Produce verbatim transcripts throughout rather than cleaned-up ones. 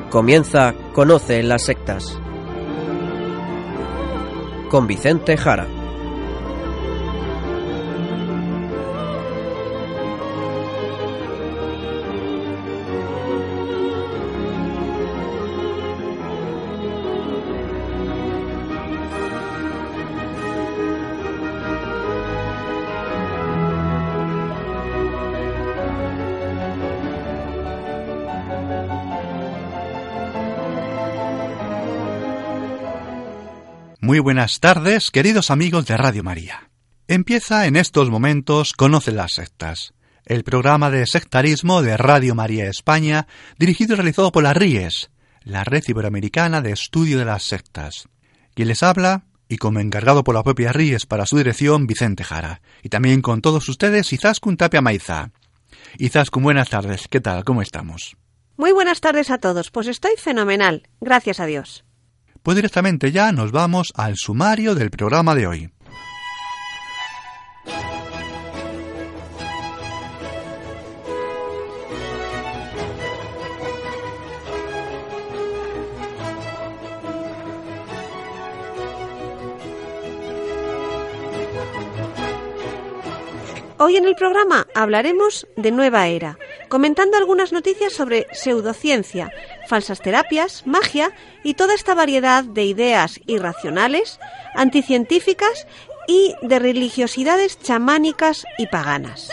Comienza Conoce las sectas con Vicente Jara. Muy buenas tardes, queridos amigos de Radio María. Empieza en estos momentos Conoce las sectas, el programa de sectarismo de Radio María España, dirigido y realizado por la R I E S, la Red Iberoamericana de Estudio de las Sectas. Quien les habla, y como encargado por la propia R I E S para su dirección, Vicente Jara. Y también con todos ustedes, Izaskun Tapia Maiza. Izaskun, buenas tardes, ¿qué tal? ¿Cómo estamos? Muy buenas tardes a todos, pues estoy fenomenal, gracias a Dios. Pues directamente ya nos vamos al sumario del programa de hoy. Hoy en el programa hablaremos de Nueva Era, comentando algunas noticias sobre pseudociencia, falsas terapias, magia y toda esta variedad de ideas irracionales, anticientíficas y de religiosidades chamánicas y paganas.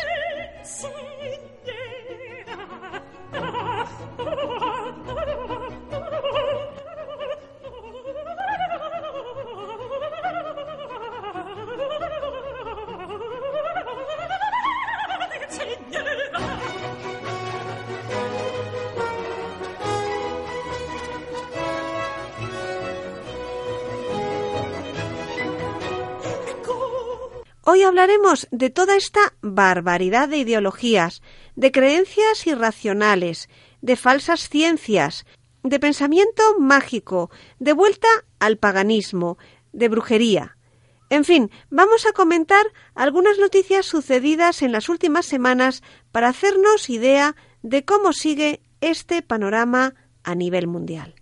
Hoy hablaremos de toda esta barbaridad de ideologías, de creencias irracionales, de falsas ciencias, de pensamiento mágico, de vuelta al paganismo, de brujería. En fin, vamos a comentar algunas noticias sucedidas en las últimas semanas para hacernos idea de cómo sigue este panorama a nivel mundial.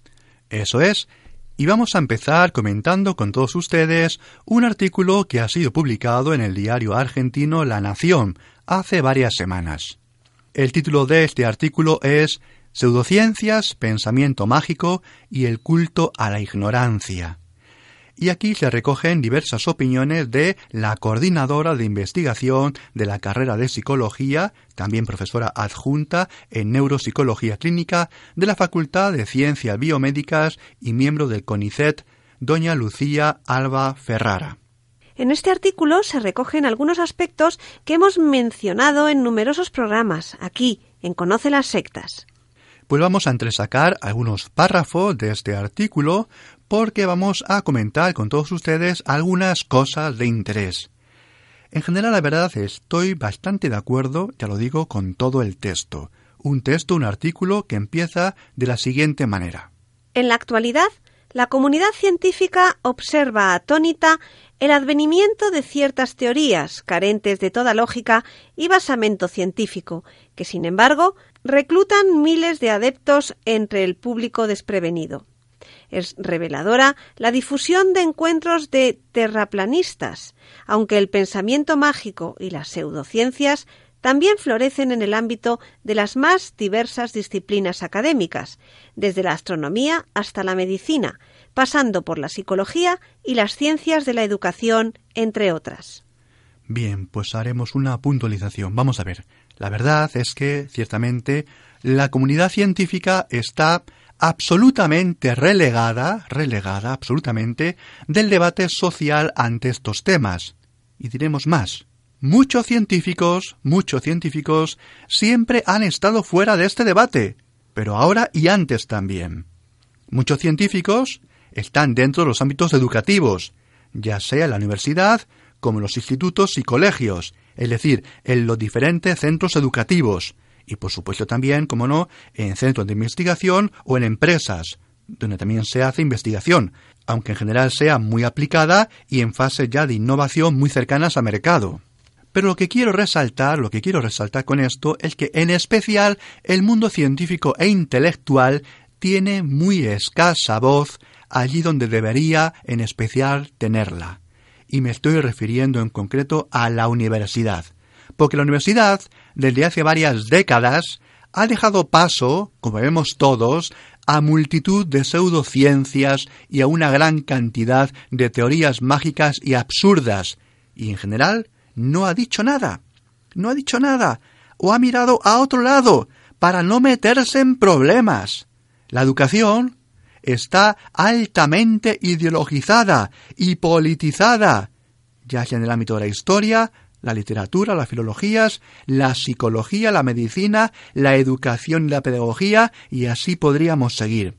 Eso es. Y vamos a empezar comentando con todos ustedes un artículo que ha sido publicado en el diario argentino La Nación hace varias semanas. El título de este artículo es Pseudociencias, pensamiento mágico y el culto a la ignorancia. Y aquí se recogen diversas opiniones de la coordinadora de investigación de la carrera de psicología, también profesora adjunta en neuropsicología clínica de la Facultad de Ciencias Biomédicas y miembro del CONICET, doña Lucía Alba Ferrara. En este artículo se recogen algunos aspectos que hemos mencionado en numerosos programas, aquí, en Conoce las sectas. Pues vamos a entresacar algunos párrafos de este artículo porque vamos a comentar con todos ustedes algunas cosas de interés. En general, la verdad, estoy bastante de acuerdo, ya lo digo, con todo el texto. Un texto, un artículo que empieza de la siguiente manera. En la actualidad, la comunidad científica observa atónita el advenimiento de ciertas teorías carentes de toda lógica y basamento científico, que sin embargo reclutan miles de adeptos entre el público desprevenido. Es reveladora la difusión de encuentros de terraplanistas, aunque el pensamiento mágico y las pseudociencias también florecen en el ámbito de las más diversas disciplinas académicas, desde la astronomía hasta la medicina, pasando por la psicología y las ciencias de la educación, entre otras. Bien, pues haremos una puntualización. Vamos a ver. La verdad es que, ciertamente, la comunidad científica está absolutamente relegada, relegada absolutamente, del debate social ante estos temas. Y diremos más. Muchos científicos, muchos científicos, siempre han estado fuera de este debate, pero ahora y antes también. Muchos científicos están dentro de los ámbitos educativos, ya sea en la universidad como en los institutos y colegios, es decir, en los diferentes centros educativos, y por supuesto también, como no, en centros de investigación o en empresas, donde también se hace investigación, aunque en general sea muy aplicada y en fases ya de innovación muy cercanas al mercado. Pero lo que quiero resaltar, lo que quiero resaltar con esto es que en especial el mundo científico e intelectual tiene muy escasa voz allí donde debería en especial tenerla. Y me estoy refiriendo en concreto a la universidad. Porque la universidad, desde hace varias décadas, ha dejado paso, como vemos todos, a multitud de pseudociencias y a una gran cantidad de teorías mágicas y absurdas. Y en general no ha dicho nada. No ha dicho nada. O ha mirado a otro lado para no meterse en problemas. La educación está altamente ideologizada y politizada, ya sea en el ámbito de la historia, la literatura, las filologías, la psicología, la medicina, la educación y la pedagogía, y así podríamos seguir.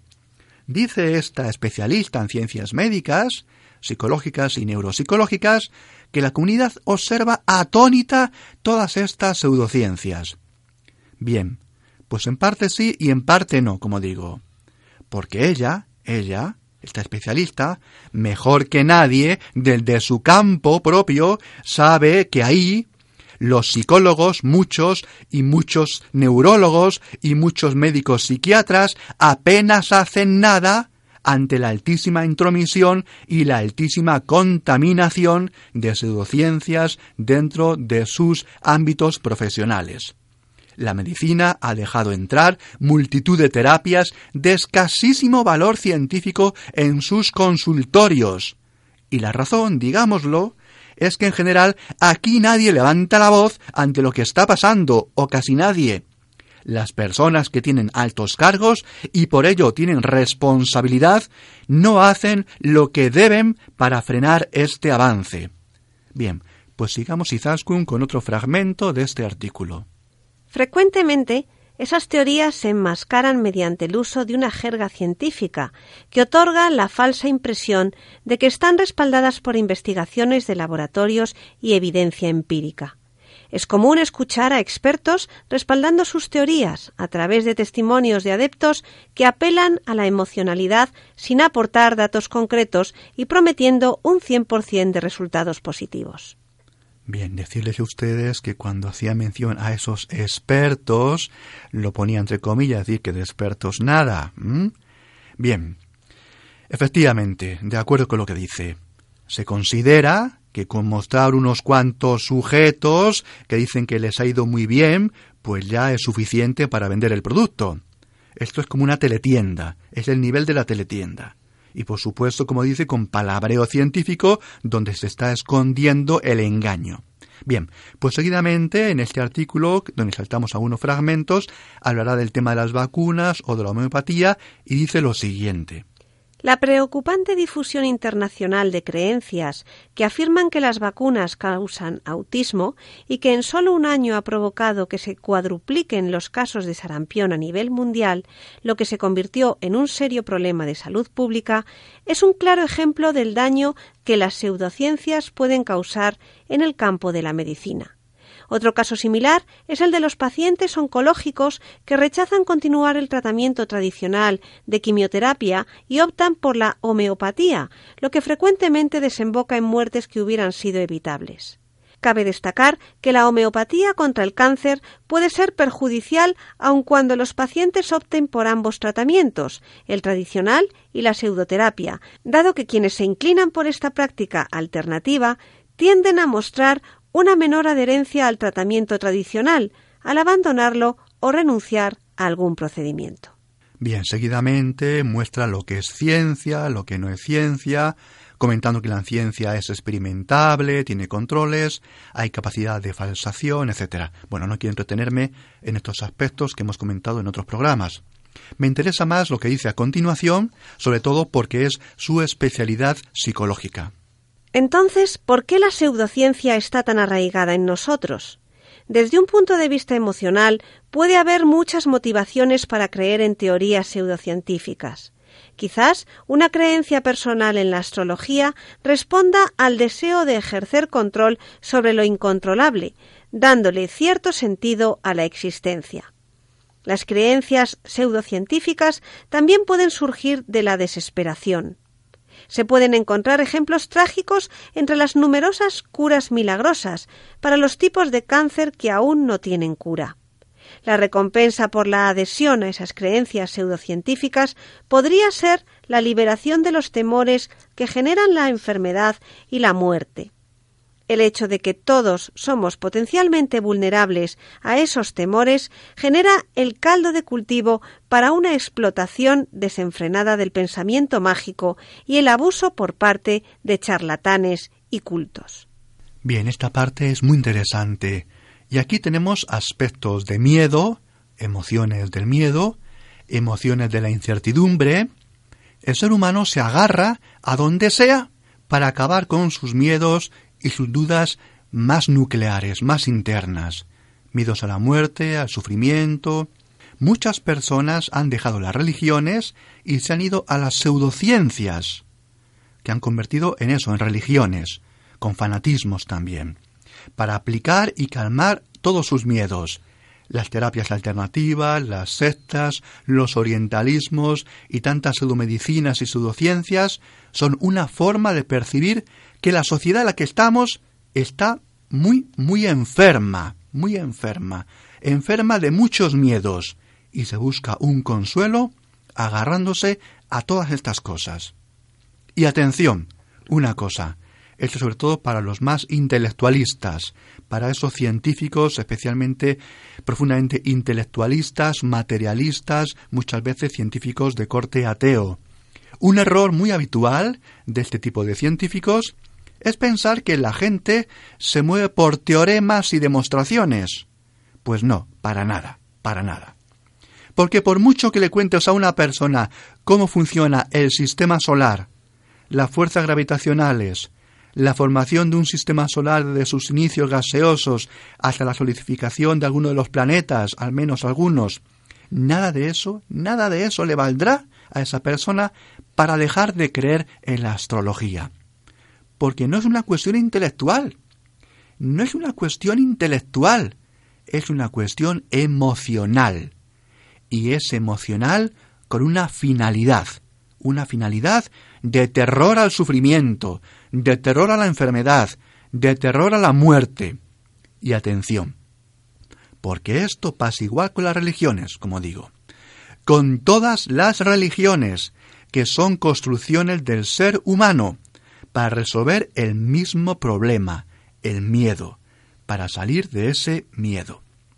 Dice esta especialista en ciencias médicas, psicológicas y neuropsicológicas, que la comunidad observa atónita todas estas pseudociencias. Bien, pues en parte sí y en parte no, como digo. Porque ella, ella, esta especialista, mejor que nadie, desde su campo propio, sabe que ahí los psicólogos, muchos y muchos neurólogos y muchos médicos psiquiatras apenas hacen nada ante la altísima intromisión y la altísima contaminación de pseudociencias dentro de sus ámbitos profesionales. La medicina ha dejado entrar multitud de terapias de escasísimo valor científico en sus consultorios. Y la razón, digámoslo, es que en general aquí nadie levanta la voz ante lo que está pasando, o casi nadie. Las personas que tienen altos cargos y por ello tienen responsabilidad no hacen lo que deben para frenar este avance. Bien, pues sigamos Izaskun con otro fragmento de este artículo. Frecuentemente, esas teorías se enmascaran mediante el uso de una jerga científica que otorga la falsa impresión de que están respaldadas por investigaciones de laboratorios y evidencia empírica. Es común escuchar a expertos respaldando sus teorías a través de testimonios de adeptos que apelan a la emocionalidad sin aportar datos concretos y prometiendo un cien por ciento de resultados positivos. Bien, decirles a ustedes que cuando hacía mención a esos expertos, lo ponía entre comillas, decir que de expertos nada. ¿Mm? Bien, efectivamente, de acuerdo con lo que dice, se considera que con mostrar unos cuantos sujetos que dicen que les ha ido muy bien, pues ya es suficiente para vender el producto. Esto es como una teletienda, es el nivel de la teletienda. Y por supuesto, como dice, con palabreo científico, donde se está escondiendo el engaño. Bien, pues seguidamente, en este artículo, donde saltamos algunos fragmentos, hablará del tema de las vacunas o de la homeopatía, y dice lo siguiente. La preocupante difusión internacional de creencias que afirman que las vacunas causan autismo y que en solo un año ha provocado que se cuadrupliquen los casos de sarampión a nivel mundial, lo que se convirtió en un serio problema de salud pública, es un claro ejemplo del daño que las pseudociencias pueden causar en el campo de la medicina. Otro caso similar es el de los pacientes oncológicos que rechazan continuar el tratamiento tradicional de quimioterapia y optan por la homeopatía, lo que frecuentemente desemboca en muertes que hubieran sido evitables. Cabe destacar que la homeopatía contra el cáncer puede ser perjudicial aun cuando los pacientes opten por ambos tratamientos, el tradicional y la pseudoterapia, dado que quienes se inclinan por esta práctica alternativa tienden a mostrar una menor adherencia al tratamiento tradicional, al abandonarlo o renunciar a algún procedimiento. Bien, seguidamente muestra lo que es ciencia, lo que no es ciencia, comentando que la ciencia es experimentable, tiene controles, hay capacidad de falsación, etcétera. Bueno, no quiero entretenerme en estos aspectos que hemos comentado en otros programas. Me interesa más lo que dice a continuación, sobre todo porque es su especialidad psicológica. Entonces, ¿por qué la pseudociencia está tan arraigada en nosotros? Desde un punto de vista emocional, puede haber muchas motivaciones para creer en teorías pseudocientíficas. Quizás una creencia personal en la astrología responda al deseo de ejercer control sobre lo incontrolable, dándole cierto sentido a la existencia. Las creencias pseudocientíficas también pueden surgir de la desesperación. Se pueden encontrar ejemplos trágicos entre las numerosas curas milagrosas para los tipos de cáncer que aún no tienen cura. La recompensa por la adhesión a esas creencias pseudocientíficas podría ser la liberación de los temores que generan la enfermedad y la muerte. El hecho de que todos somos potencialmente vulnerables a esos temores genera el caldo de cultivo para una explotación desenfrenada del pensamiento mágico y el abuso por parte de charlatanes y cultos. Bien, esta parte es muy interesante. Y aquí tenemos aspectos de miedo, emociones del miedo, emociones de la incertidumbre. El ser humano se agarra a donde sea para acabar con sus miedos y sus dudas más nucleares, más internas. Miedos a la muerte, al sufrimiento. Muchas personas han dejado las religiones y se han ido a las pseudociencias, que han convertido en eso, en religiones, con fanatismos también, para aplicar y calmar todos sus miedos. Las terapias alternativas, las sectas, los orientalismos y tantas pseudomedicinas y pseudociencias son una forma de percibir que la sociedad en la que estamos está muy, muy enferma, muy enferma, enferma de muchos miedos, y se busca un consuelo agarrándose a todas estas cosas. Y atención, una cosa, esto sobre todo para los más intelectualistas, para esos científicos especialmente profundamente intelectualistas, materialistas, muchas veces científicos de corte ateo. Un error muy habitual de este tipo de científicos es pensar que la gente se mueve por teoremas y demostraciones. Pues no, para nada, para nada. Porque por mucho que le cuentes a una persona cómo funciona el sistema solar, las fuerzas gravitacionales, la formación de un sistema solar desde sus inicios gaseosos hasta la solidificación de alguno de los planetas, al menos algunos, nada de eso, nada de eso le valdrá a esa persona para dejar de creer en la astrología. Porque no es una cuestión intelectual, no es una cuestión intelectual, es una cuestión emocional. Y es emocional con una finalidad, una finalidad de terror al sufrimiento, de terror a la enfermedad, de terror a la muerte. Y atención, porque esto pasa igual con las religiones, como digo. Con todas las religiones, que son construcciones del ser humano, para resolver el mismo problema, el miedo, para salir de ese miedo.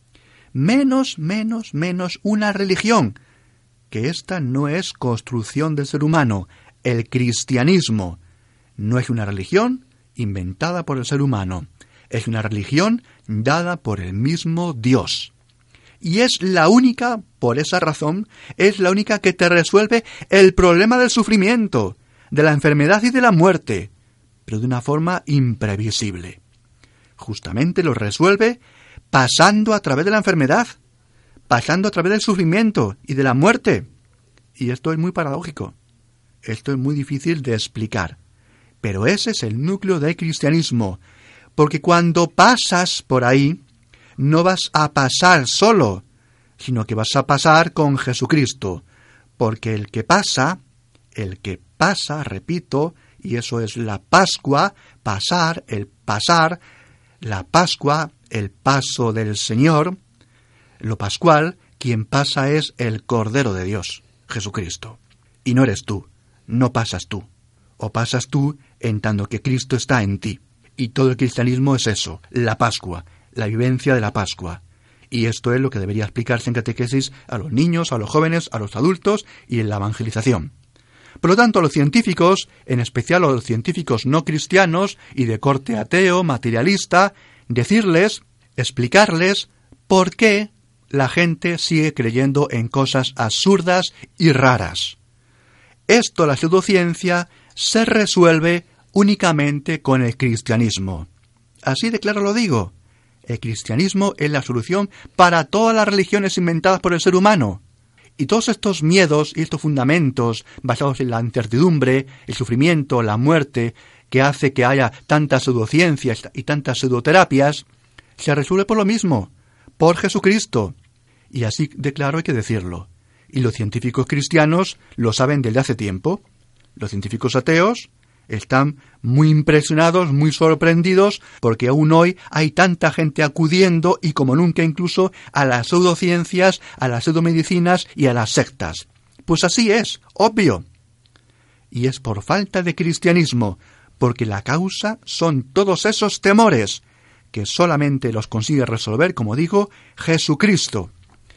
Menos, menos, menos una religión, que esta no es construcción del ser humano. El cristianismo no es una religión inventada por el ser humano, es una religión dada por el mismo Dios. Y es la única, por esa razón, es la única que te resuelve el problema del sufrimiento, de la enfermedad y de la muerte, pero de una forma imprevisible. Justamente lo resuelve pasando a través de la enfermedad, pasando a través del sufrimiento y de la muerte. Y esto es muy paradójico. Esto es muy difícil de explicar. Pero ese es el núcleo del cristianismo. Porque cuando pasas por ahí, no vas a pasar solo, sino que vas a pasar con Jesucristo. Porque el que pasa, el que pasa, repito, y eso es la Pascua, pasar, el pasar, la Pascua, el paso del Señor, lo pascual, quien pasa es el Cordero de Dios, Jesucristo. Y no eres tú, no pasas tú. O pasas tú en tanto que Cristo está en ti. Y todo el cristianismo es eso, la Pascua, la vivencia de la Pascua. Y esto es lo que debería explicarse en catequesis a los niños, a los jóvenes, a los adultos y en la evangelización. Por lo tanto, a los científicos, en especial a los científicos no cristianos y de corte ateo, materialista, decirles, explicarles por qué la gente sigue creyendo en cosas absurdas y raras. Esto, la pseudociencia, se resuelve únicamente con el cristianismo. Así de claro lo digo. El cristianismo es la solución para todas las religiones inventadas por el ser humano. Y todos estos miedos y estos fundamentos basados en la incertidumbre, el sufrimiento, la muerte, que hace que haya tantas pseudociencias y tantas pseudoterapias, se resuelve por lo mismo, por Jesucristo. Y así de claro hay que decirlo. Y los científicos cristianos lo saben desde hace tiempo. Los científicos ateos Están muy impresionados, muy sorprendidos, porque aún hoy hay tanta gente acudiendo y como nunca incluso a las pseudociencias, a las pseudomedicinas y a las sectas. Pues así es, obvio. Y es por falta de cristianismo, porque la causa son todos esos temores, que solamente los consigue resolver, como digo, Jesucristo.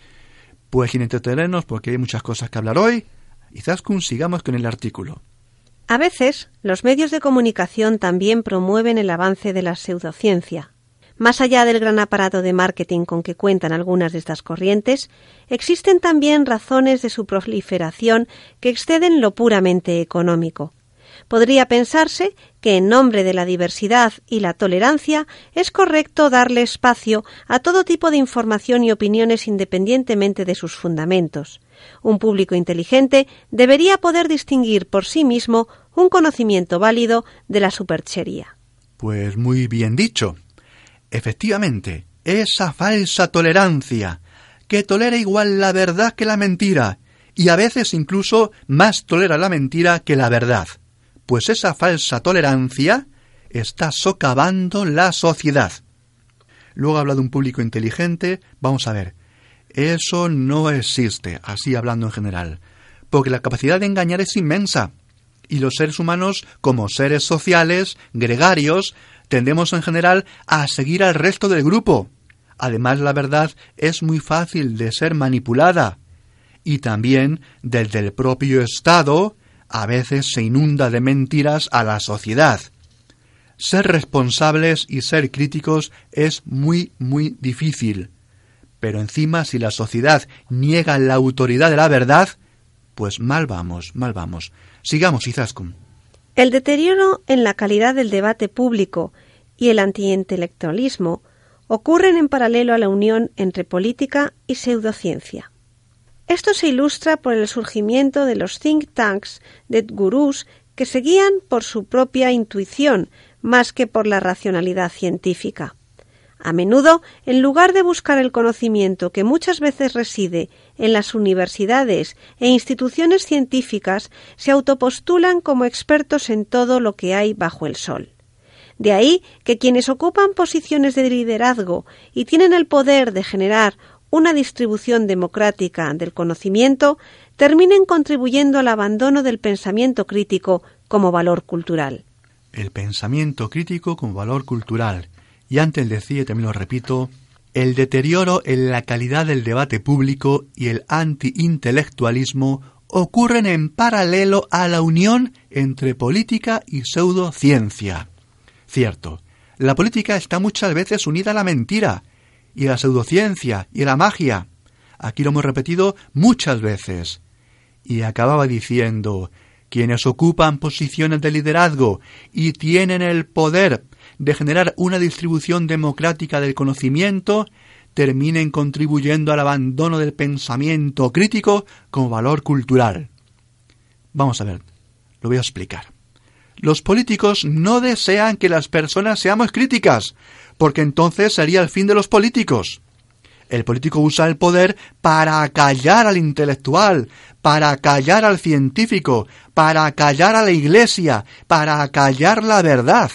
Pues sin entretenernos, porque hay muchas cosas que hablar hoy, Izaskun, sigamos con el artículo. A veces, los medios de comunicación también promueven el avance de la pseudociencia. Más allá del gran aparato de marketing con que cuentan algunas de estas corrientes, existen también razones de su proliferación que exceden lo puramente económico. Podría pensarse que en nombre de la diversidad y la tolerancia es correcto darle espacio a todo tipo de información y opiniones independientemente de sus fundamentos. Un público inteligente debería poder distinguir por sí mismo un conocimiento válido de la superchería. Pues muy bien dicho. Efectivamente, esa falsa tolerancia, que tolera igual la verdad que la mentira, y a veces incluso más tolera la mentira que la verdad. Pues esa falsa tolerancia está socavando la sociedad. Luego habla de un público inteligente. Vamos a ver, eso no existe, así hablando en general, porque la capacidad de engañar es inmensa, y los seres humanos, como seres sociales, gregarios, tendemos en general a seguir al resto del grupo. Además, la verdad es muy fácil de ser manipulada, y también desde el propio Estado a veces se inunda de mentiras a la sociedad. Ser responsables y ser críticos es muy, muy difícil. Pero encima, si la sociedad niega la autoridad de la verdad, pues mal vamos, mal vamos. Sigamos, Izaskun. El deterioro en la calidad del debate público y el antiintelectualismo ocurren en paralelo a la unión entre política y pseudociencia. Esto se ilustra por el surgimiento de los think tanks de gurús que se guían por su propia intuición más que por la racionalidad científica. A menudo, en lugar de buscar el conocimiento que muchas veces reside en las universidades e instituciones científicas, se autopostulan como expertos en todo lo que hay bajo el sol. De ahí que quienes ocupan posiciones de liderazgo y tienen el poder de generar una distribución democrática del conocimiento terminen contribuyendo al abandono del pensamiento crítico como valor cultural. El pensamiento crítico como valor cultural. Y antes decía, y también lo repito, el deterioro en la calidad del debate público y el antiintelectualismo ocurren en paralelo a la unión entre política y pseudociencia. Cierto, la política está muchas veces unida a la mentira, y a la pseudociencia, y a la magia. Aquí lo hemos repetido muchas veces. Y acababa diciendo, quienes ocupan posiciones de liderazgo y tienen el poder de generar una distribución democrática del conocimiento, terminen contribuyendo al abandono del pensamiento crítico como valor cultural. Vamos a ver, lo voy a explicar. Los políticos no desean que las personas seamos críticas, porque entonces sería el fin de los políticos. El político usa el poder para acallar al intelectual, para acallar al científico, para acallar a la iglesia, para acallar la verdad.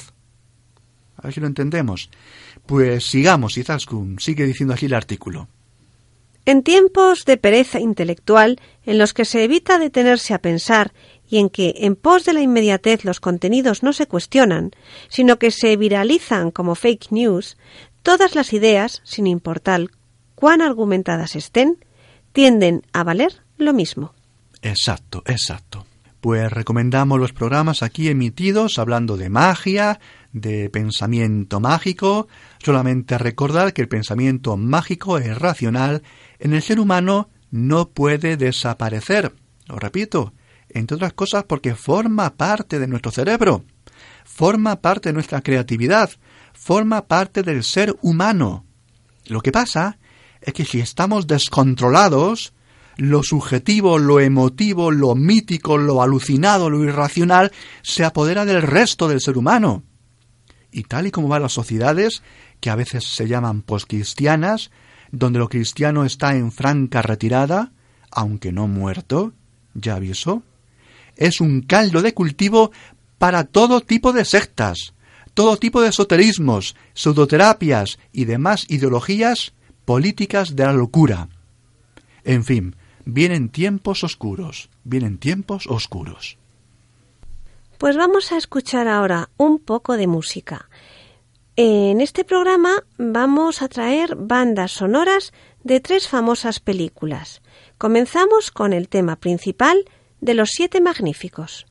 A ver si lo entendemos. Pues sigamos, Izaskun, sigue diciendo aquí el artículo. En tiempos de pereza intelectual, en los que se evita detenerse a pensar y en que, en pos de la inmediatez, los contenidos no se cuestionan, sino que se viralizan como fake news, todas las ideas, sin importar cuán argumentadas estén, tienden a valer lo mismo. Exacto, exacto. Pues recomendamos los programas aquí emitidos hablando de magia, de pensamiento mágico. Solamente recordar que el pensamiento mágico es racional, en el ser humano no puede desaparecer. Lo repito, entre otras cosas porque forma parte de nuestro cerebro, forma parte de nuestra creatividad, forma parte del ser humano. Lo que pasa es que si estamos descontrolados, lo subjetivo, lo emotivo, lo mítico, lo alucinado, lo irracional, se apodera del resto del ser humano. Y tal y como van las sociedades, que a veces se llaman poscristianas, donde lo cristiano está en franca retirada, aunque no muerto, ya aviso, es un caldo de cultivo para todo tipo de sectas, todo tipo de esoterismos, pseudoterapias y demás ideologías políticas de la locura. En fin, vienen tiempos oscuros, vienen tiempos oscuros. Pues vamos a escuchar ahora un poco de música. En este programa vamos a traer bandas sonoras de tres famosas películas. Comenzamos con el tema principal de Los Siete Magníficos.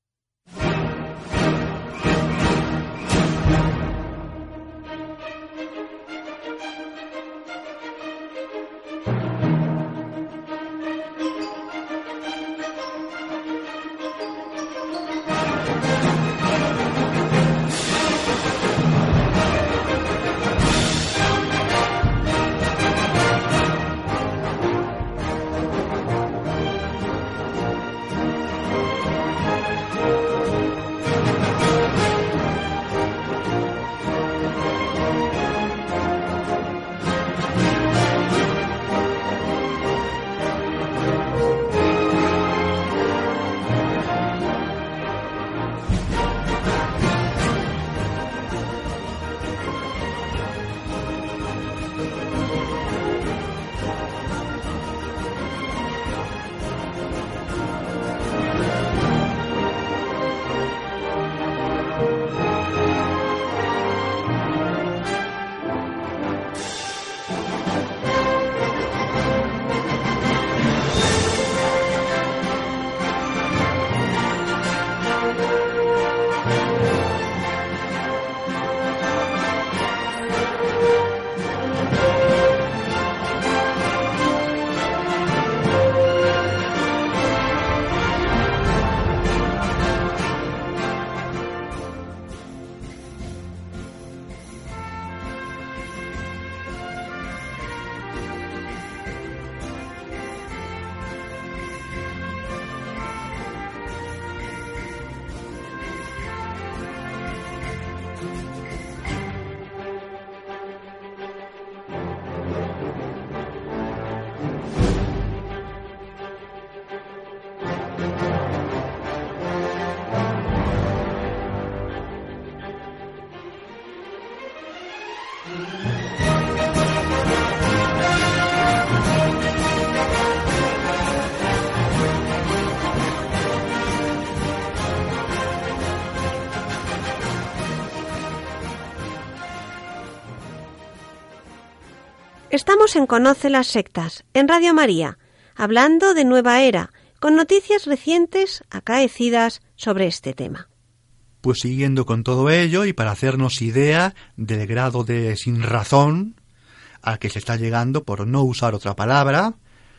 Estamos en Conoce las Sectas, en Radio María, hablando de Nueva Era, con noticias recientes acaecidas sobre este tema. Pues siguiendo con todo ello y para hacernos idea del grado de sinrazón al que se está llegando, por no usar otra palabra,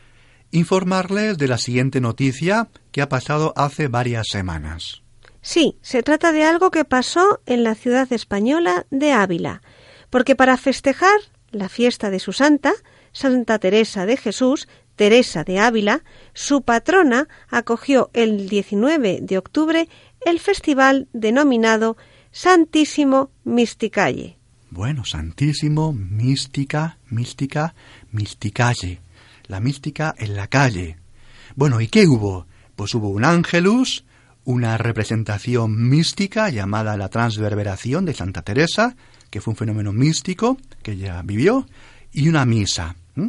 informarles de la siguiente noticia que ha pasado hace varias semanas. Sí, se trata de algo que pasó en la ciudad española de Ávila, porque para festejar la fiesta de su santa, Santa Teresa de Jesús, Teresa de Ávila, su patrona acogió el diecinueve de octubre el festival denominado Santísimo Misticalle. Bueno, Santísimo, mística, mística, misticalle. La mística en la calle. Bueno, ¿y qué hubo? Pues hubo un ángelus, una representación mística llamada la transverberación de Santa Teresa, que fue un fenómeno místico que ella vivió, y una misa. ¿Mm?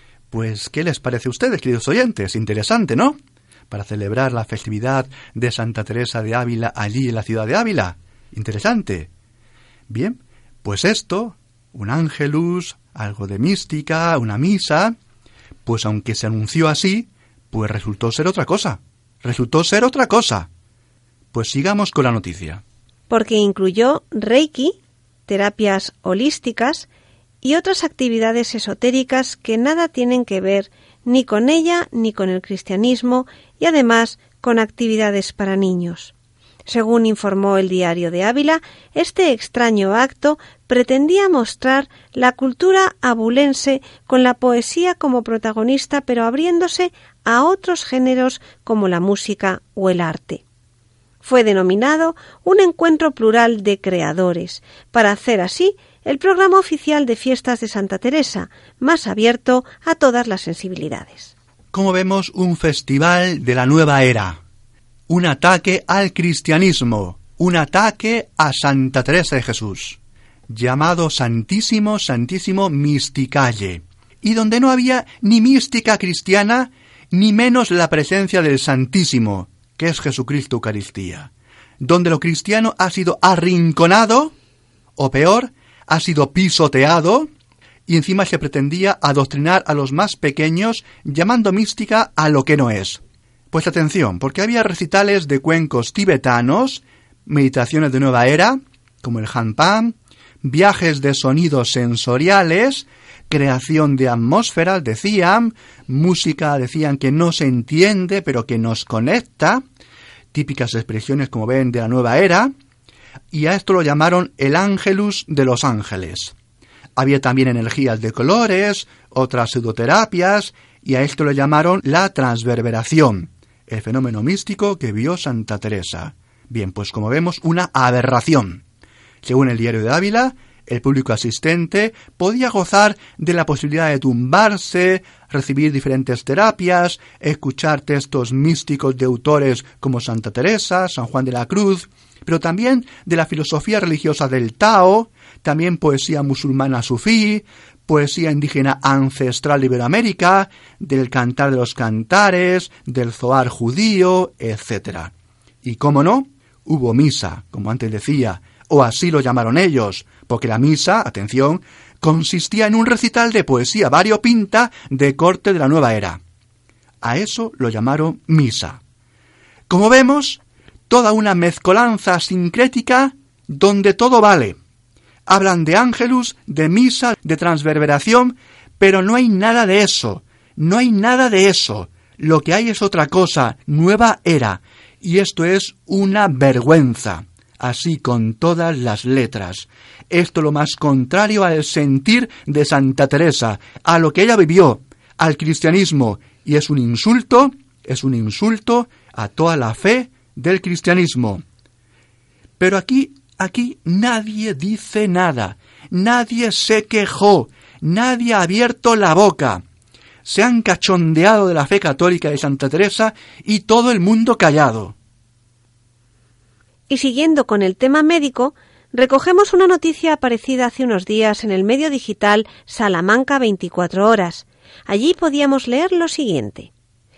Pues, ¿qué les parece a ustedes, queridos oyentes? Interesante, ¿no? Para celebrar la festividad de Santa Teresa de Ávila allí en la ciudad de Ávila. Interesante. Bien, pues esto, un ángelus, algo de mística, una misa, pues aunque se anunció así, pues resultó ser otra cosa. Resultó ser otra cosa. Pues sigamos con la noticia. Porque incluyó Reiki, terapias holísticas y otras actividades esotéricas que nada tienen que ver ni con ella ni con el cristianismo y además con actividades para niños. Según informó el Diario de Ávila, este extraño acto pretendía mostrar la cultura abulense con la poesía como protagonista, pero abriéndose a otros géneros como la música o el arte. Fue denominado un encuentro plural de creadores, para hacer así el programa oficial de fiestas de Santa Teresa, más abierto a todas las sensibilidades. Como vemos, un festival de la nueva era, un ataque al cristianismo, un ataque a Santa Teresa de Jesús, llamado Santísimo, Santísimo Mysticae, y donde no había ni mística cristiana, ni menos la presencia del Santísimo, que es Jesucristo Eucaristía, donde lo cristiano ha sido arrinconado, o peor, ha sido pisoteado, y encima se pretendía adoctrinar a los más pequeños llamando mística a lo que no es. Pues atención, porque había recitales de cuencos tibetanos, meditaciones de nueva era, como el Hanpan, viajes de sonidos sensoriales, creación de atmósferas, decían, música, decían que no se entiende, pero que nos conecta, típicas expresiones, como ven, de la nueva era, y a esto lo llamaron el Ángelus de los Ángeles. Había también energías de colores, otras pseudoterapias, y a esto lo llamaron la transverberación, el fenómeno místico que vio Santa Teresa. Bien, pues como vemos, una aberración. Según el Diario de Ávila, el público asistente podía gozar de la posibilidad de tumbarse, recibir diferentes terapias, escuchar textos místicos de autores como Santa Teresa, San Juan de la Cruz, pero también de la filosofía religiosa del Tao, también poesía musulmana sufí, poesía indígena ancestral de Iberoamérica, del Cantar de los Cantares, del Zohar judío, etcétera. Y cómo no, hubo misa, como antes decía, o así lo llamaron ellos, porque la misa, atención, consistía en un recital de poesía variopinta de corte de la nueva era. A eso lo llamaron misa. Como vemos, toda una mezcolanza sincrética donde todo vale. Hablan de ángelus, de misa, de transverberación, pero no hay nada de eso, no hay nada de eso. Lo que hay es otra cosa, nueva era, y esto es una vergüenza. Así con todas las letras. Esto lo más contrario al sentir de Santa Teresa, a lo que ella vivió, al cristianismo, y es un insulto, es un insulto a toda la fe del cristianismo. Pero aquí, aquí nadie dice nada, nadie se quejó, nadie ha abierto la boca. Se han cachondeado de la fe católica de Santa Teresa y todo el mundo callado. Y siguiendo con el tema médico, recogemos una noticia aparecida hace unos días en el medio digital Salamanca veinticuatro horas. Allí podíamos leer lo siguiente: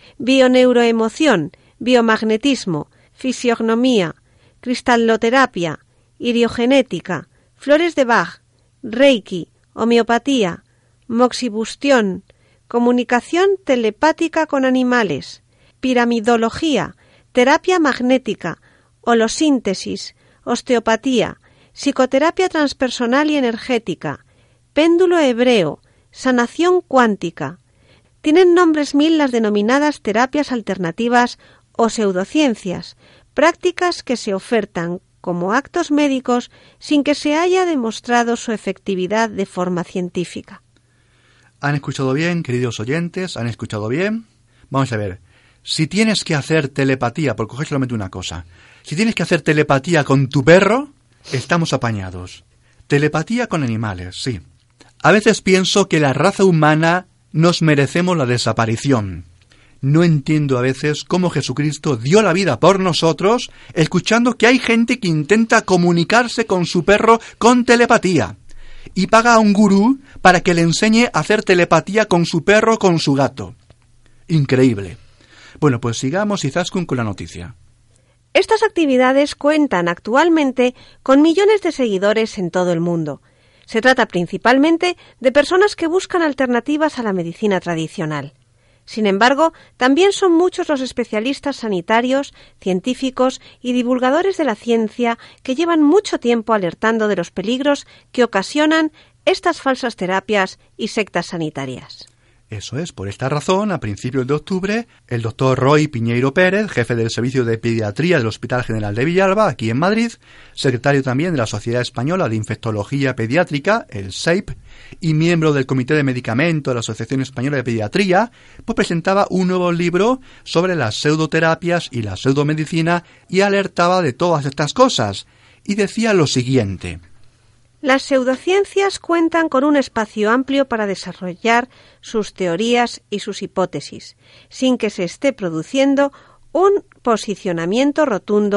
bioneuroemoción, biomagnetismo, fisiognomía, cristalloterapia, iriogenética, flores de Bach, reiki, homeopatía, moxibustión, comunicación telepática con animales, piramidología, terapia magnética, holosíntesis, osteopatía, psicoterapia transpersonal y energética, péndulo hebreo, sanación cuántica. Tienen nombres mil las denominadas terapias alternativas o pseudociencias, prácticas que se ofertan como actos médicos sin que se haya demostrado su efectividad de forma científica. ¿Han escuchado bien, queridos oyentes? ¿Han escuchado bien? Vamos a ver. Si tienes que hacer telepatía, por coger solamente una cosa, si tienes que hacer telepatía con tu perro, estamos apañados. Telepatía con animales, sí. A veces pienso que la raza humana nos merecemos la desaparición. No entiendo a veces cómo Jesucristo dio la vida por nosotros, escuchando que hay gente que intenta comunicarse con su perro con telepatía, y paga a un gurú para que le enseñe a hacer telepatía con su perro o con su gato. Increíble. Bueno, pues sigamos Izaskun con la noticia. Estas actividades cuentan actualmente con millones de seguidores en todo el mundo. Se trata principalmente de personas que buscan alternativas a la medicina tradicional. Sin embargo, también son muchos los especialistas sanitarios, científicos y divulgadores de la ciencia que llevan mucho tiempo alertando de los peligros que ocasionan estas falsas terapias y sectas sanitarias. Eso es, por esta razón, a principios de octubre, el doctor Roy Piñeiro Pérez, jefe del Servicio de Pediatría del Hospital General de Villalba, aquí en Madrid, secretario también de la Sociedad Española de Infectología Pediátrica, el S E I P, y miembro del Comité de Medicamento de la Asociación Española de Pediatría, pues presentaba un nuevo libro sobre las pseudoterapias y la pseudomedicina y alertaba de todas estas cosas, y decía lo siguiente: las pseudociencias cuentan con un espacio amplio para desarrollar sus teorías y sus hipótesis, sin que se esté produciendo un posicionamiento rotundo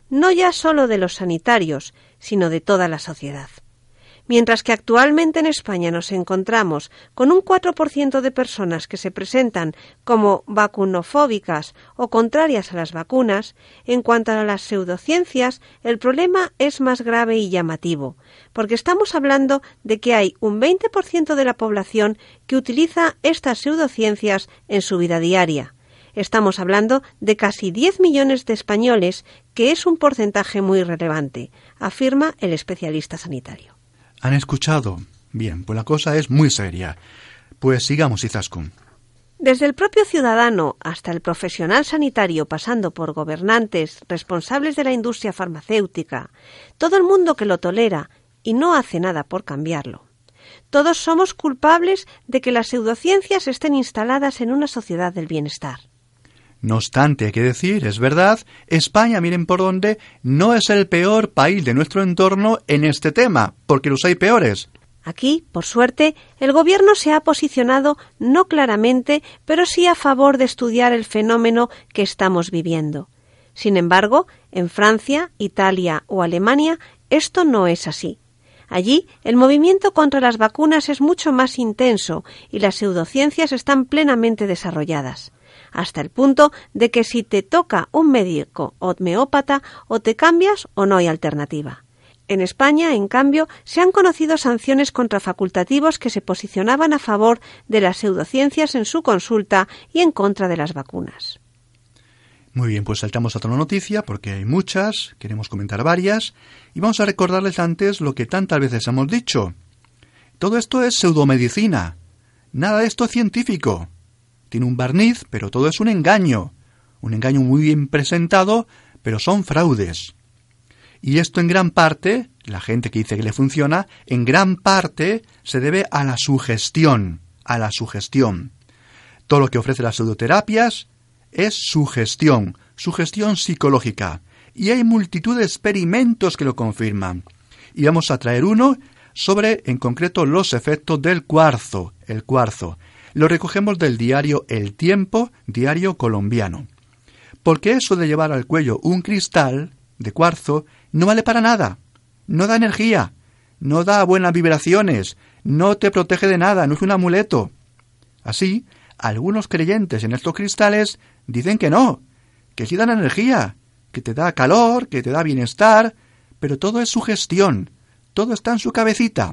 no ya solo de los sanitarios, sino de toda la sociedad. Mientras que actualmente en España nos encontramos con un cuatro por ciento de personas que se presentan como vacunofóbicas o contrarias a las vacunas, en cuanto a las pseudociencias, el problema es más grave y llamativo, porque estamos hablando de que hay un veinte por ciento de la población que utiliza estas pseudociencias en su vida diaria. Estamos hablando de casi diez millones de españoles, que es un porcentaje muy relevante, afirma el especialista sanitario. ¿Han escuchado? Bien, pues la cosa es muy seria. Pues sigamos, Izaskun. Desde el propio ciudadano hasta el profesional sanitario, pasando por gobernantes, responsables de la industria farmacéutica, todo el mundo que lo tolera y no hace nada por cambiarlo. Todos somos culpables de que las pseudociencias estén instaladas en una sociedad del bienestar. No obstante, hay que decir, es verdad, España, miren por dónde, no es el peor país de nuestro entorno en este tema, porque los hay peores. Aquí, por suerte, el gobierno se ha posicionado no claramente, pero sí a favor de estudiar el fenómeno que estamos viviendo. Sin embargo, en Francia, Italia o Alemania, esto no es así. Allí, el movimiento contra las vacunas es mucho más intenso y las pseudociencias están plenamente desarrolladas, hasta el punto de que si te toca un médico homeópata, o te cambias o no hay alternativa. En España, en cambio, se han conocido sanciones contra facultativos que se posicionaban a favor de las pseudociencias en su consulta y en contra de las vacunas. Muy bien, pues saltamos a otra noticia, porque hay muchas, queremos comentar varias, y vamos a recordarles antes lo que tantas veces hemos dicho. Todo esto es pseudomedicina, nada de esto es científico. Tiene un barniz, pero todo es un engaño. Un engaño muy bien presentado, pero son fraudes. Y esto en gran parte, la gente que dice que le funciona, en gran parte se debe a la sugestión, a la sugestión. Todo lo que ofrece las pseudoterapias es sugestión, sugestión psicológica. Y hay multitud de experimentos que lo confirman. Y vamos a traer uno sobre, en concreto, los efectos del cuarzo, el cuarzo. Lo recogemos del diario El Tiempo, diario colombiano. Porque eso de llevar al cuello un cristal de cuarzo no vale para nada. No da energía, no da buenas vibraciones, no te protege de nada, no es un amuleto. Así, algunos creyentes en estos cristales dicen que no, que sí dan energía, que te da calor, que te da bienestar, pero todo es sugestión, todo está en su cabecita.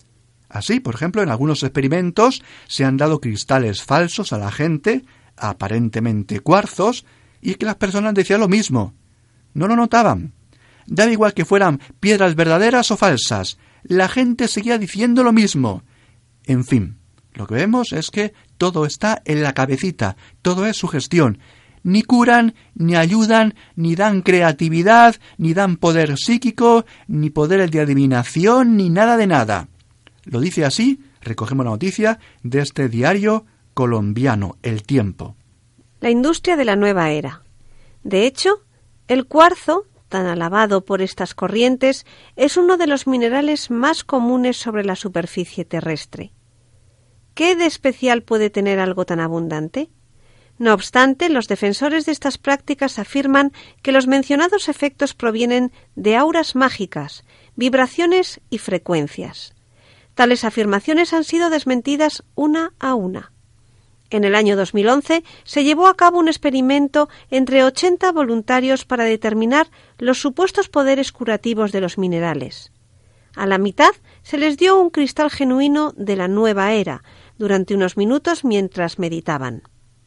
Así, por ejemplo, en algunos experimentos se han dado cristales falsos a la gente, aparentemente cuarzos, y que las personas decían lo mismo. No lo notaban. Daba igual que fueran piedras verdaderas o falsas. La gente seguía diciendo lo mismo. En fin, lo que vemos es que todo está en la cabecita, todo es sugestión. Ni curan, ni ayudan, ni dan creatividad, ni dan poder psíquico, ni poderes de adivinación, ni nada de nada. Lo dice así, recogemos la noticia de este diario colombiano, El Tiempo. La industria de la nueva era. De hecho, el cuarzo, tan alabado por estas corrientes, es uno de los minerales más comunes sobre la superficie terrestre. ¿Qué de especial puede tener algo tan abundante? No obstante, los defensores de estas prácticas afirman que los mencionados efectos provienen de auras mágicas, vibraciones y frecuencias. Tales afirmaciones han sido desmentidas una a una. En el año dos mil once se llevó a cabo un experimento entre ochenta voluntarios para determinar los supuestos poderes curativos de los minerales. A la mitad se les dio un cristal genuino de la nueva era durante unos minutos mientras meditaban.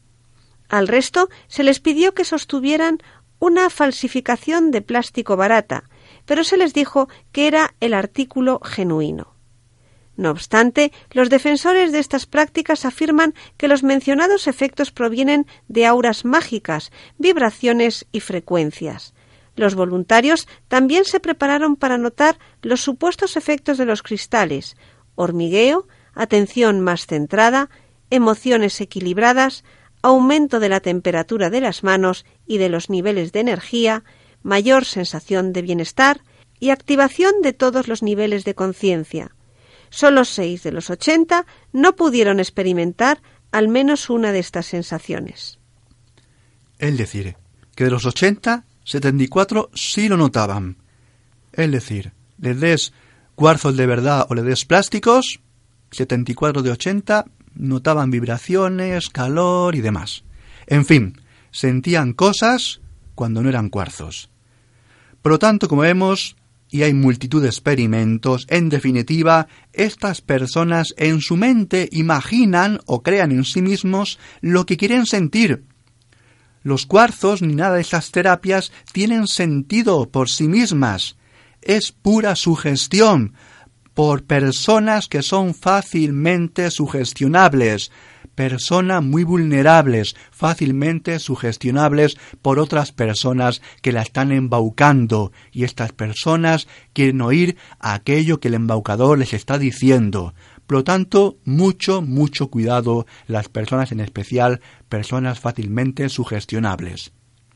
Al resto se les pidió que sostuvieran una falsificación de plástico barata, pero se les dijo que era el artículo genuino. No obstante, los defensores de estas prácticas afirman que los mencionados efectos provienen de auras mágicas, vibraciones y frecuencias. Los voluntarios también se prepararon para notar los supuestos efectos de los cristales: hormigueo, atención más centrada, emociones equilibradas, aumento de la temperatura de las manos y de los niveles de energía, mayor sensación de bienestar y activación de todos los niveles de conciencia. Solo seis de los ochenta no pudieron experimentar al menos una de estas sensaciones. Es decir, que de los ochenta, setenta y cuatro sí lo notaban. Es decir, le des cuarzos de verdad o le des plásticos, setenta y cuatro de ochenta notaban vibraciones, calor y demás. En fin, sentían cosas cuando no eran cuarzos. Por lo tanto, como vemos, y hay multitud de experimentos, en definitiva, estas personas en su mente imaginan o crean en sí mismos lo que quieren sentir. Los cuarzos ni nada de estas terapias tienen sentido por sí mismas. Es pura sugestión por personas que son fácilmente sugestionables, personas muy vulnerables, fácilmente sugestionables por otras personas que la están embaucando, y estas personas quieren oír aquello que el embaucador les está diciendo. Por lo tanto, mucho, mucho cuidado, las personas en especial, personas fácilmente sugestionables.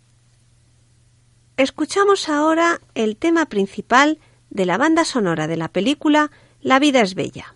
Escuchamos ahora el tema principal de la banda sonora de la película La vida es bella.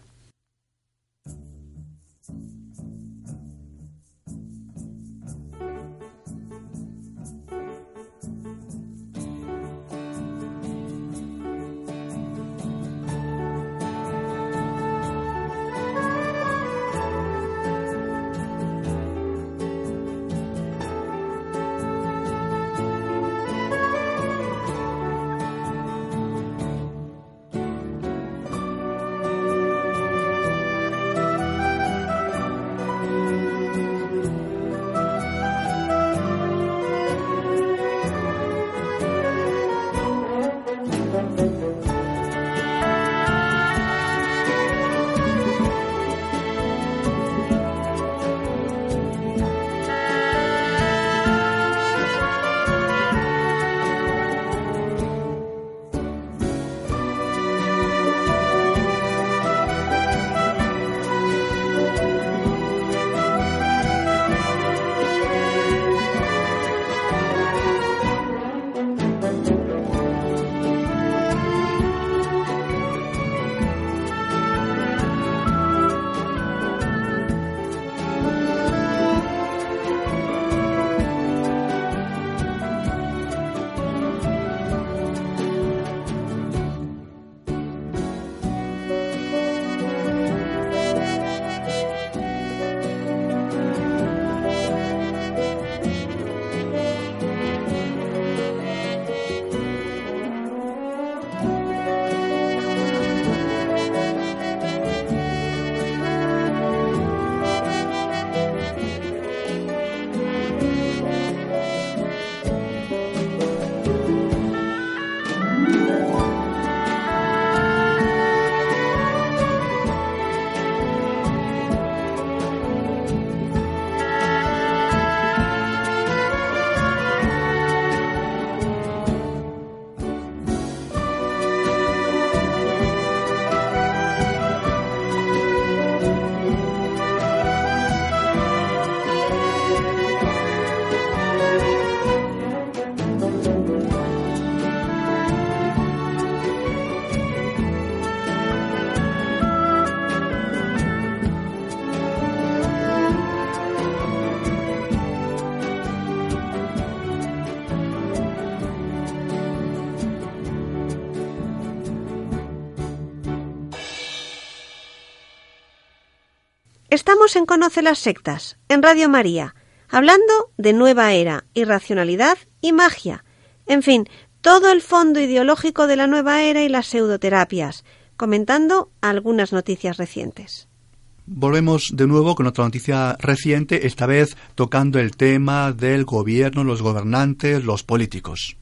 Estamos en Conoce las sectas, en Radio María, hablando de nueva era, irracionalidad y magia. En fin, todo el fondo ideológico de la nueva era y las pseudoterapias, comentando algunas noticias recientes. Volvemos de nuevo con otra noticia reciente, esta vez tocando el tema del gobierno, los gobernantes, los políticos.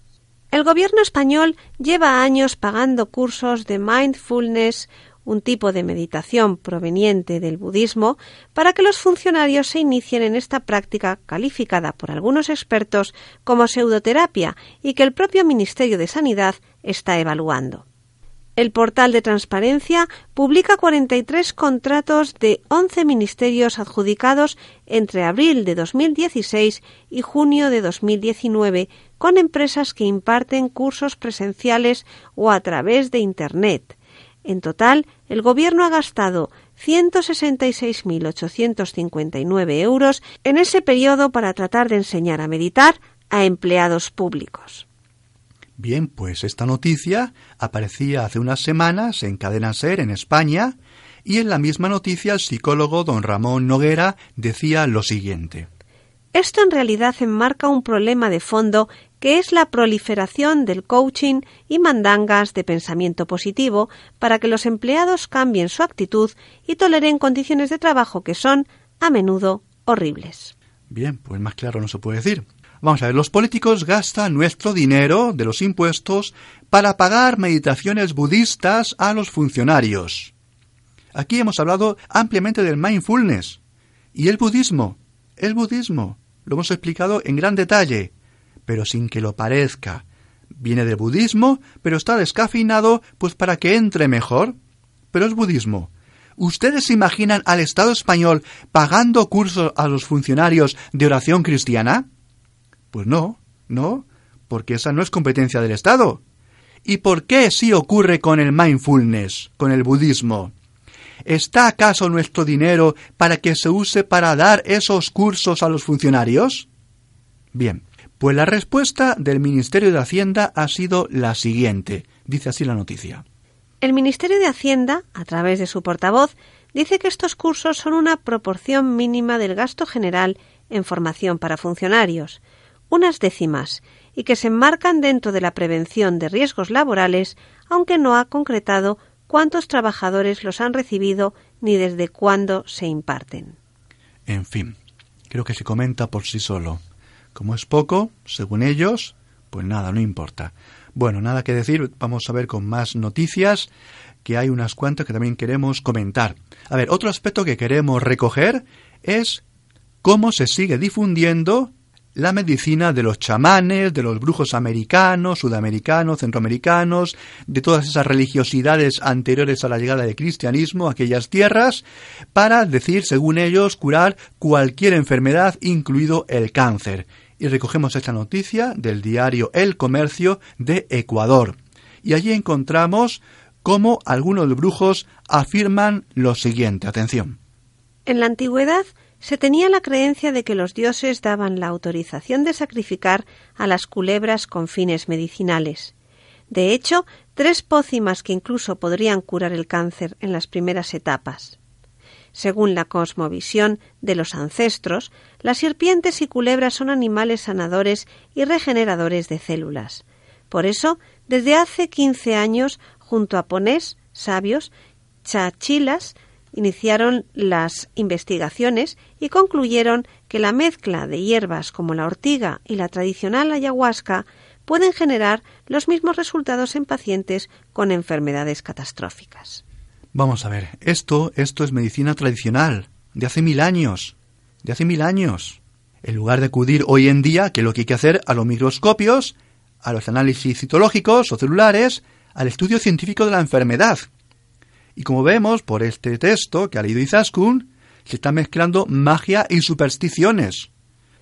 El gobierno español lleva años pagando cursos de mindfulness, un tipo de meditación proveniente del budismo, para que los funcionarios se inicien en esta práctica calificada por algunos expertos como pseudoterapia y que el propio Ministerio de Sanidad está evaluando. El portal de transparencia publica cuarenta y tres contratos de once ministerios adjudicados entre abril de dos mil dieciséis y junio de dos mil diecinueve con empresas que imparten cursos presenciales o a través de Internet. En total, el Gobierno ha gastado ciento sesenta y seis mil ochocientos cincuenta y nueve euros en ese periodo para tratar de enseñar a meditar a empleados públicos. Bien, pues esta noticia aparecía hace unas semanas en Cadena SER en España, y en la misma noticia el psicólogo don Ramón Noguera decía lo siguiente. Esto en realidad enmarca un problema de fondo que es la proliferación del coaching y mandangas de pensamiento positivo para que los empleados cambien su actitud y toleren condiciones de trabajo que son, a menudo, horribles. Bien, pues más claro no se puede decir. Vamos a ver, los políticos gastan nuestro dinero de los impuestos para pagar meditaciones budistas a los funcionarios. Aquí hemos hablado ampliamente del mindfulness y el budismo. El budismo, lo hemos explicado en gran detalle, pero sin que lo parezca. Viene del budismo, pero está descafeinado pues para que entre mejor. Pero es budismo. ¿Ustedes se imaginan al Estado español pagando cursos a los funcionarios de oración cristiana? Pues no, no, porque esa no es competencia del Estado. ¿Y por qué sí ocurre con el mindfulness, con el budismo? ¿Está acaso nuestro dinero para que se use para dar esos cursos a los funcionarios? Bien, pues la respuesta del Ministerio de Hacienda ha sido la siguiente. Dice así la noticia. El Ministerio de Hacienda, a través de su portavoz, dice que estos cursos son una proporción mínima del gasto general en formación para funcionarios, unas décimas, y que se enmarcan dentro de la prevención de riesgos laborales, aunque no ha concretado cuántos trabajadores los han recibido ni desde cuándo se imparten. En fin, creo que se comenta por sí solo. Como es poco, según ellos, pues nada, no importa. Bueno, nada que decir, vamos a ver con más noticias, que hay unas cuantas que también queremos comentar. A ver, otro aspecto que queremos recoger es cómo se sigue difundiendo la medicina de los chamanes, de los brujos americanos, sudamericanos, centroamericanos, de todas esas religiosidades anteriores a la llegada del cristianismo a aquellas tierras, para decir, según ellos, curar cualquier enfermedad, incluido el cáncer. Y recogemos esta noticia del diario El Comercio de Ecuador. Y allí encontramos cómo algunos brujos afirman lo siguiente. Atención. En la antigüedad se tenía la creencia de que los dioses daban la autorización de sacrificar a las culebras con fines medicinales. De hecho, tres pócimas que incluso podrían curar el cáncer en las primeras etapas. Según la cosmovisión de los ancestros, las serpientes y culebras son animales sanadores y regeneradores de células. Por eso, desde hace quince años, junto a ponés, sabios, chachilas, iniciaron las investigaciones y concluyeron que la mezcla de hierbas como la ortiga y la tradicional ayahuasca pueden generar los mismos resultados en pacientes con enfermedades catastróficas. Vamos a ver, esto, esto es medicina tradicional, de hace mil años, de hace mil años. En lugar de acudir hoy en día, que es lo que hay que hacer, a los microscopios, a los análisis citológicos o celulares, al estudio científico de la enfermedad. Y como vemos por este texto que ha leído Izaskun, se está mezclando magia y supersticiones.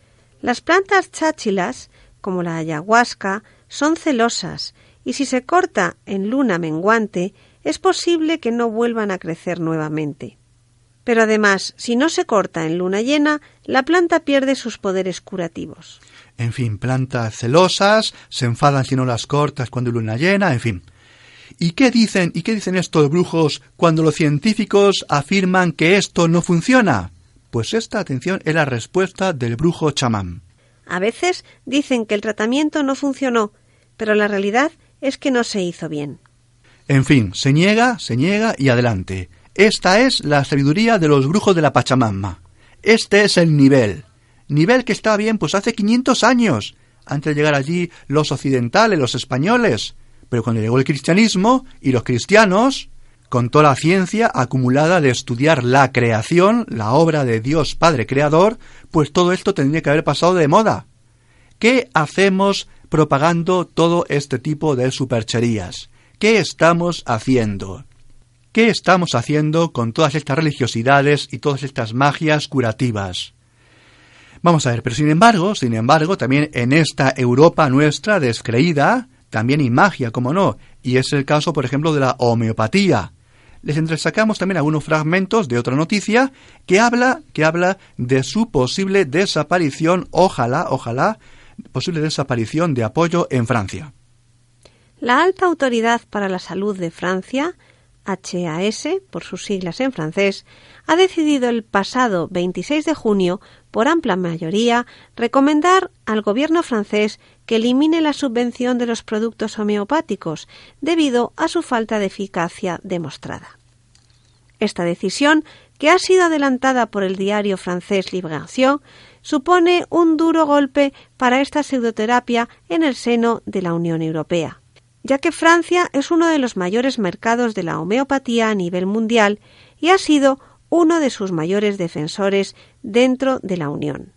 Las plantas cháchilas, como la ayahuasca, son celosas y si se corta en luna menguante, es posible que no vuelvan a crecer nuevamente. Pero además, si no se corta en luna llena, la planta pierde sus poderes curativos. En fin, plantas celosas, se enfadan si no las cortas cuando hay luna llena, en fin. ¿Y qué dicen, y qué dicen estos brujos cuando los científicos afirman que esto no funciona? Pues esta, atención, es la respuesta del brujo chamán. A veces dicen que el tratamiento no funcionó, pero la realidad es que no se hizo bien. En fin, se niega, se niega y adelante. Esta es la sabiduría de los brujos de la Pachamama. Este es el nivel. Nivel que estaba bien pues hace quinientos años, antes de llegar allí los occidentales, los españoles. Pero cuando llegó el cristianismo y los cristianos, con toda la ciencia acumulada de estudiar la creación, la obra de Dios Padre Creador, pues todo esto tendría que haber pasado de moda. ¿Qué hacemos propagando todo este tipo de supercherías? ¿Qué estamos haciendo? ¿Qué estamos haciendo con todas estas religiosidades y todas estas magias curativas? Vamos a ver, pero sin embargo, sin embargo, también en esta Europa nuestra descreída, también hay magia, como no, y es el caso, por ejemplo, de la homeopatía. Les entresacamos también algunos fragmentos de otra noticia que habla, que habla de su posible desaparición, ojalá, ojalá, posible desaparición de apoyo en Francia. La Alta Autoridad para la Salud de Francia, H A S, por sus siglas en francés, ha decidido el pasado veintiséis de junio, por amplia mayoría, recomendar al gobierno francés que elimine la subvención de los productos homeopáticos debido a su falta de eficacia demostrada. Esta decisión, que ha sido adelantada por el diario francés Libération, supone un duro golpe para esta pseudoterapia en el seno de la Unión Europea, ya que Francia es uno de los mayores mercados de la homeopatía a nivel mundial y ha sido uno de sus mayores defensores dentro de la Unión.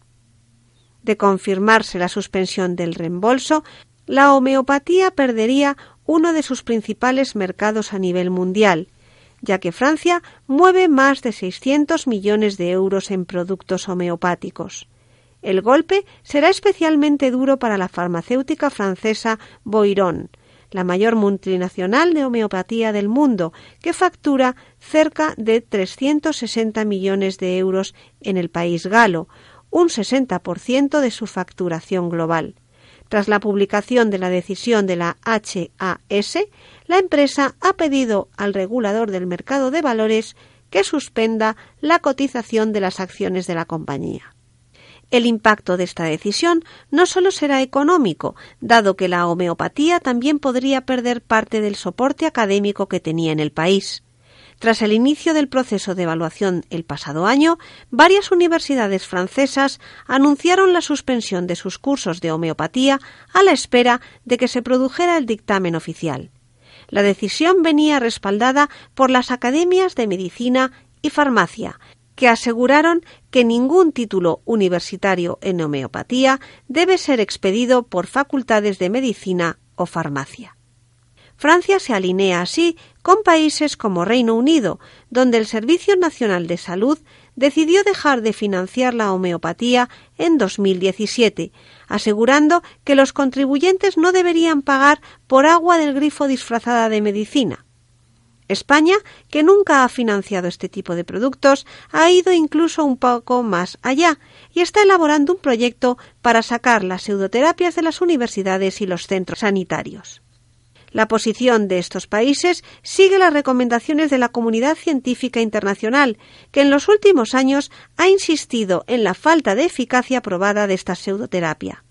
De confirmarse la suspensión del reembolso, la homeopatía perdería uno de sus principales mercados a nivel mundial, ya que Francia mueve más de seiscientos millones de euros en productos homeopáticos. El golpe será especialmente duro para la farmacéutica francesa Boiron, la mayor multinacional de homeopatía del mundo, que factura cerca de trescientos sesenta millones de euros en el país galo, un sesenta por ciento de su facturación global. Tras la publicación de la decisión de la H A S, la empresa ha pedido al regulador del mercado de valores que suspenda la cotización de las acciones de la compañía. El impacto de esta decisión no solo será económico, dado que la homeopatía también podría perder parte del soporte académico que tenía en el país. Tras el inicio del proceso de evaluación el pasado año, varias universidades francesas anunciaron la suspensión de sus cursos de homeopatía a la espera de que se produjera el dictamen oficial. La decisión venía respaldada por las academias de medicina y farmacia, que aseguraron que ningún título universitario en homeopatía debe ser expedido por facultades de medicina o farmacia. Francia se alinea así con países como Reino Unido, donde el Servicio Nacional de Salud decidió dejar de financiar la homeopatía en dos mil diecisiete, asegurando que los contribuyentes no deberían pagar por agua del grifo disfrazada de medicina. España, que nunca ha financiado este tipo de productos, ha ido incluso un poco más allá y está elaborando un proyecto para sacar las pseudoterapias de las universidades y los centros sanitarios. La posición de estos países sigue las recomendaciones de la comunidad científica internacional, que en los últimos años ha insistido en la falta de eficacia probada de esta pseudoterapia.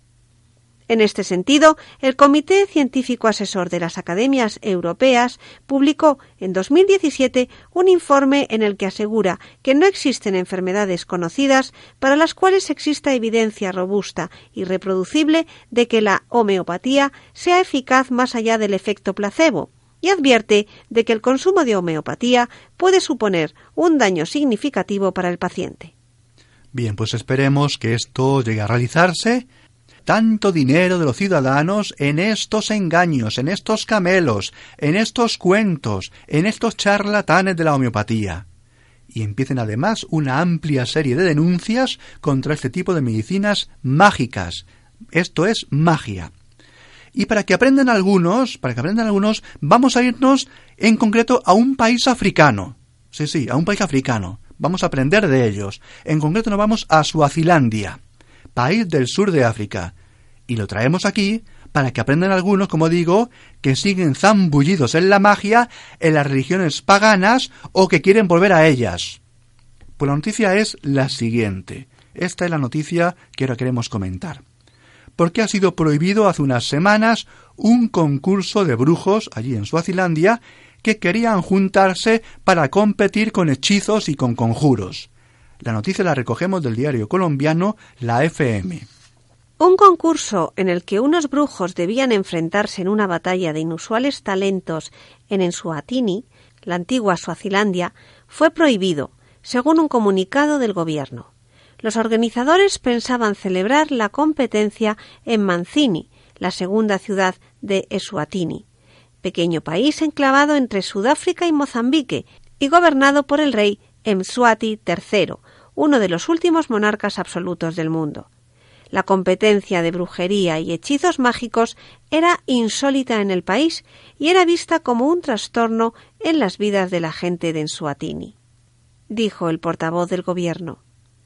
En este sentido, el Comité Científico Asesor de las Academias Europeas publicó en dos mil diecisiete un informe en el que asegura que no existen enfermedades conocidas para las cuales exista evidencia robusta y reproducible de que la homeopatía sea eficaz más allá del efecto placebo, y advierte de que el consumo de homeopatía puede suponer un daño significativo para el paciente. Bien, pues esperemos que esto llegue a realizarse. Tanto dinero de los ciudadanos en estos engaños, en estos camelos, en estos cuentos, en estos charlatanes de la homeopatía. Y empiecen además una amplia serie de denuncias contra este tipo de medicinas mágicas. Esto es magia. Y para que aprendan algunos, para que aprendan algunos, vamos a irnos en concreto a un país africano. Sí, sí, a un país africano. Vamos a aprender de ellos. En concreto nos vamos a Suazilandia, país del sur de África, y lo traemos aquí para que aprendan algunos, como digo, que siguen zambullidos en la magia, en las religiones paganas o que quieren volver a ellas. Pues la noticia es la siguiente. Esta es la noticia que ahora queremos comentar. Porque ha sido prohibido hace unas semanas un concurso de brujos allí en Suazilandia que querían juntarse para competir con hechizos y con conjuros. La noticia la recogemos del diario colombiano La F M. Un concurso en el que unos brujos debían enfrentarse en una batalla de inusuales talentos en Eswatini, la antigua Suazilandia, fue prohibido, según un comunicado del gobierno. Los organizadores pensaban celebrar la competencia en Manzini, la segunda ciudad de Eswatini, pequeño país enclavado entre Sudáfrica y Mozambique y gobernado por el rey Mswati tercero, uno de los últimos monarcas absolutos del mundo. La competencia de brujería y hechizos mágicos era insólita en el país y era vista como un trastorno en las vidas de la gente de Eswatini, dijo el portavoz del gobierno.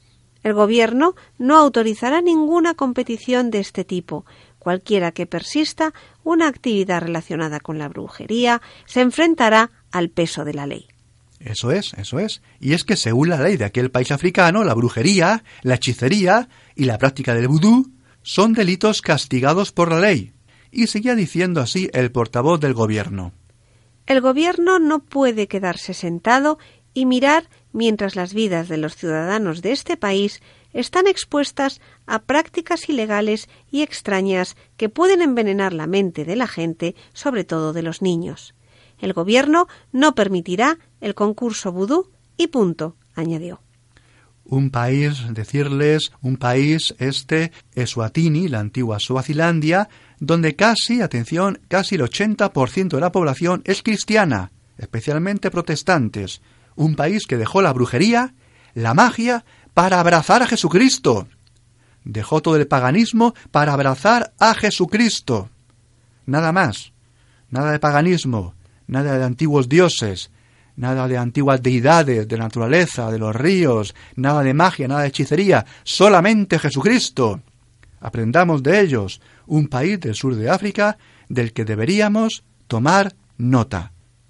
El gobierno no autorizará ninguna competición de este tipo. Cualquiera que persista una actividad relacionada con la brujería se enfrentará al peso de la ley. Eso es, eso es. Y es que según la ley de aquel país africano, la brujería, la hechicería y la práctica del vudú son delitos castigados por la ley. Y seguía diciendo así el portavoz del gobierno. El gobierno no puede quedarse sentado y mirar mientras las vidas de los ciudadanos de este país están expuestas a prácticas ilegales y extrañas que pueden envenenar la mente de la gente, sobre todo de los niños. El gobierno no permitirá el concurso vudú y punto, añadió. Un país, decirles, un país este, Eswatini, la antigua Suazilandia, donde casi, atención, casi el ochenta por ciento de la población es cristiana, especialmente protestantes. Un país que dejó la brujería, la magia, para abrazar a Jesucristo. Dejó todo el paganismo para abrazar a Jesucristo. Nada más. Nada de paganismo, nada de antiguos dioses, nada de antiguas deidades, de la naturaleza, de los ríos, nada de magia, nada de hechicería, solamente Jesucristo. Aprendamos de ellos, un país del sur de África del que deberíamos tomar nota.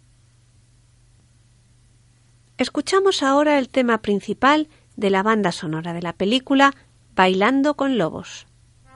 Escuchamos ahora el tema principal de la banda sonora de la película Bailando con Lobos.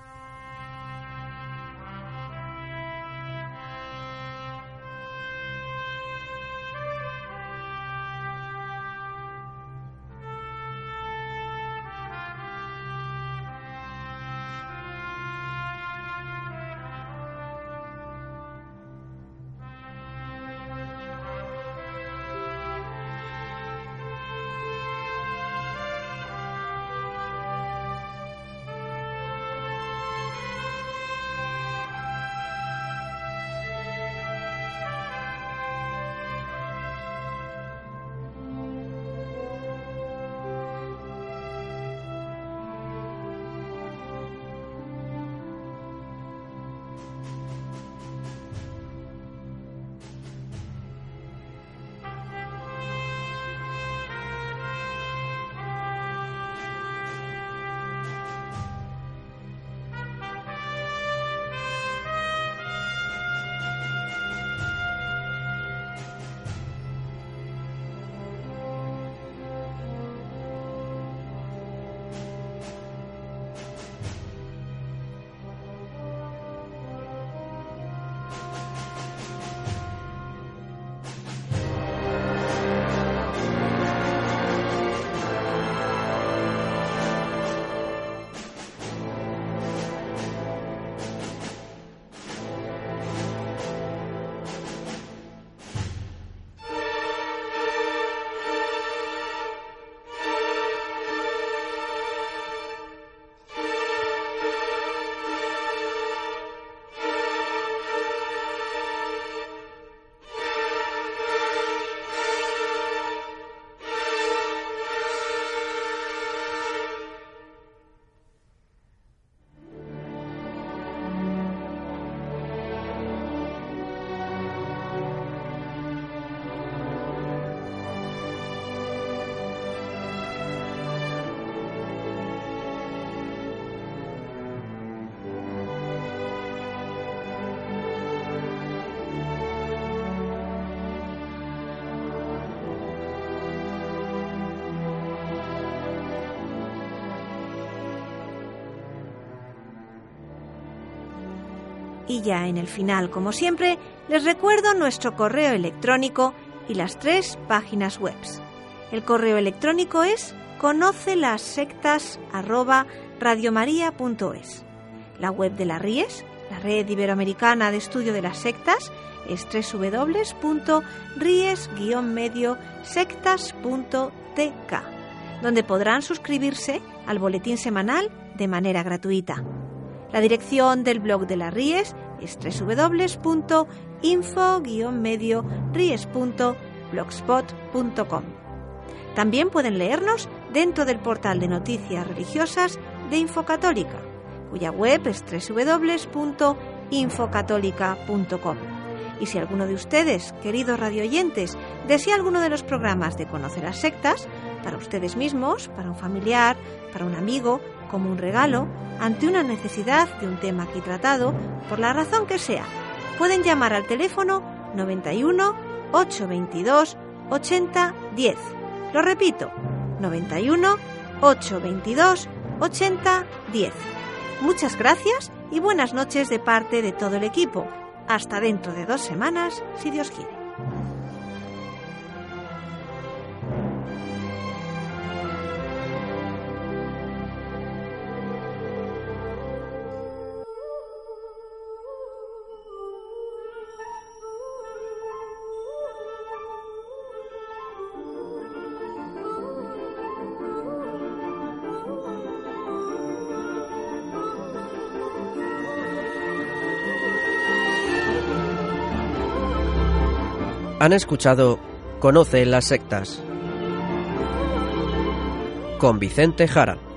Y ya en el final, como siempre, les recuerdo nuestro correo electrónico y las tres páginas web. El correo electrónico es conocelasectas arroba radiomaria punto es. La web de la RIES, la Red Iberoamericana de Estudio de las Sectas, es doble u doble u doble u punto ries guion medio sectas punto t k, donde podrán suscribirse al boletín semanal de manera gratuita. La dirección del blog de la RIES es doble u doble u doble u punto info guion medio ries punto blogspot punto com. También pueden leernos dentro del portal de noticias religiosas de Infocatólica, cuya web es doble u doble u doble u punto infocatólica punto com. Y si alguno de ustedes, queridos radioyentes, desea alguno de los programas de Conoce las Sectas, para ustedes mismos, para un familiar, para un amigo, como un regalo, ante una necesidad de un tema aquí tratado, por la razón que sea. Pueden llamar al teléfono noventa y uno, ochocientos veintidós, ochenta, diez. Lo repito, noventa y uno, ochocientos veintidós, ochenta, diez. Muchas gracias y buenas noches de parte de todo el equipo. Hasta dentro de dos semanas, si Dios quiere. Han escuchado Conoce las sectas con Vicente Jara.